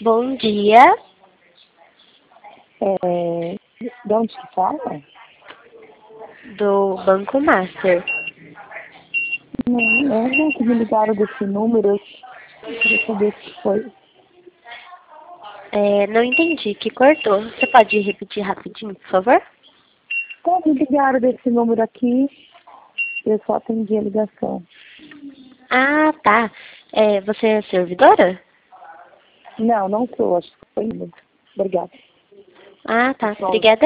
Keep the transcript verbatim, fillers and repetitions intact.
Bom dia. É, de onde que fala? Do Banco Master. Não, é não que me ligaram desse número, eu queria saber se foi. É, não entendi, que cortou. Você pode repetir rapidinho, por favor? Então, me ligaram desse número aqui, eu só atendi a ligação. Ah, tá. É, você é servidora? Não, não sou, acho que foi. Obrigada. Ah, tá. Pronto. Obrigada.